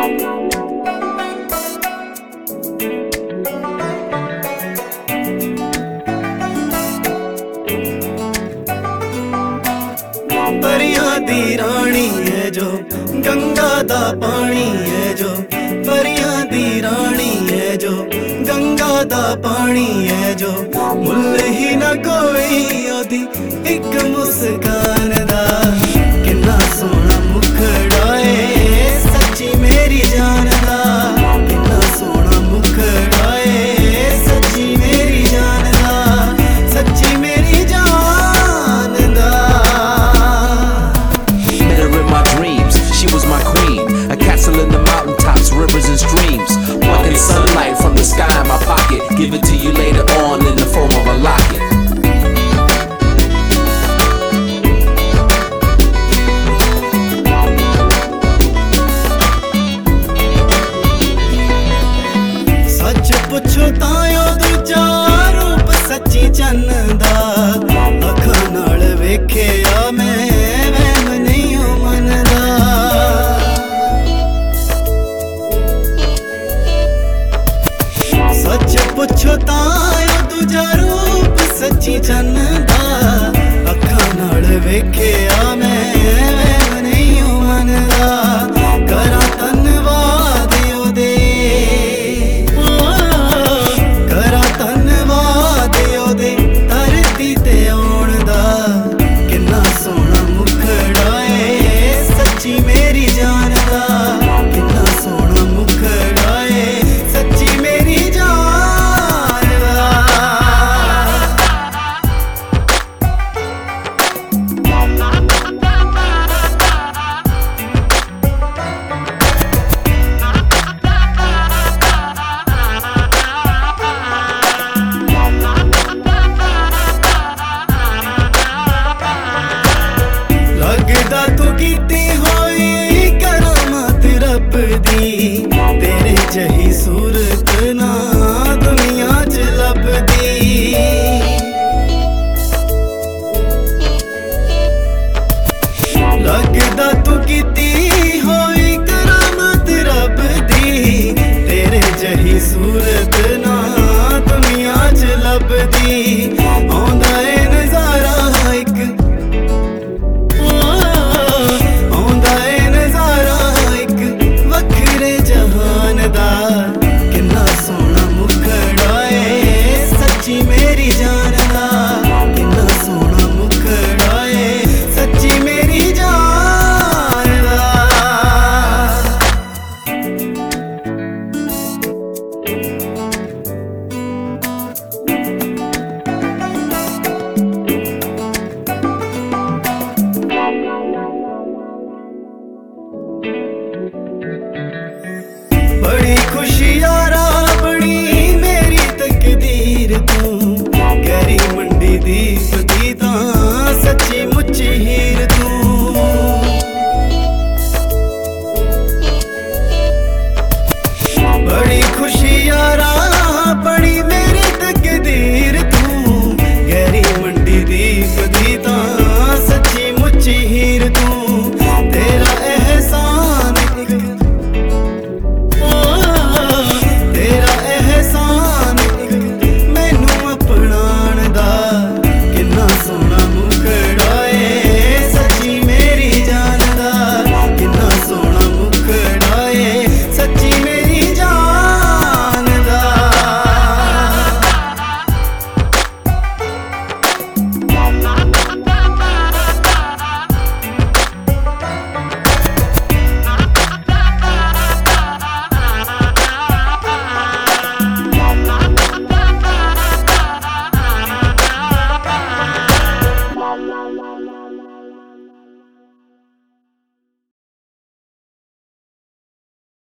परियां दी रानी है जो गंगा दा पानी है जो, परियां दी रानी है जो गंगा दा पानी है जो, मुल्ल ही ना कोई ओदी एक मुस्कान दा, किन्ना सोहना मुखड़ा है सच्ची मेरी जान दा, किन्ना सोहना मुखड़ा है सच्ची मेरी जान दा, सच्ची मेरी जान दा। Met her in my dreams, she was my queen. A castle in the mountaintops, rivers and streams. Wanting sunlight from the sky in my pocket. Give it to you later on in the form of a locket. सच पुछो तायो दूजा रूप सच्ची चन्न दा, अखां नाल वेखिया मैं वहम नहीं हो मनदा। सच पुछो तायो दूजा रूप सच्ची चन्न दा, अखां नाल वेखिया मैं वहम नहीं हो मनदा। करा धन्नवाद ओदे, करा धन्नवाद ओदे धरती ते आउण दा, किन्ना सोहना मुखड़ा है सच्ची मेरी जान दा, किन्ना सोहना मुखड़ा है सच्ची मेरी जान दा। लगदा तू कीती होई करामत रब दी, तेरे जही सूरत ना दुनिया च लभदी। लगदा तू कीती होई करामत रब दी, तेरे जही सूरत ना दुनिया च लभदी। आउंदा ए नज़ारा इक, आउंदा ए नज़ारा इक वखरे जहान दा, किन्ना सोहना मुखड़ा है सच्ची मेरी जान दा, किन्ना सोहना मुखड़ा है सच्ची मेरी जान दा। बड़ी खुशी यारा बड़ी मेरी तकदीर तू, गहरी मंडी दी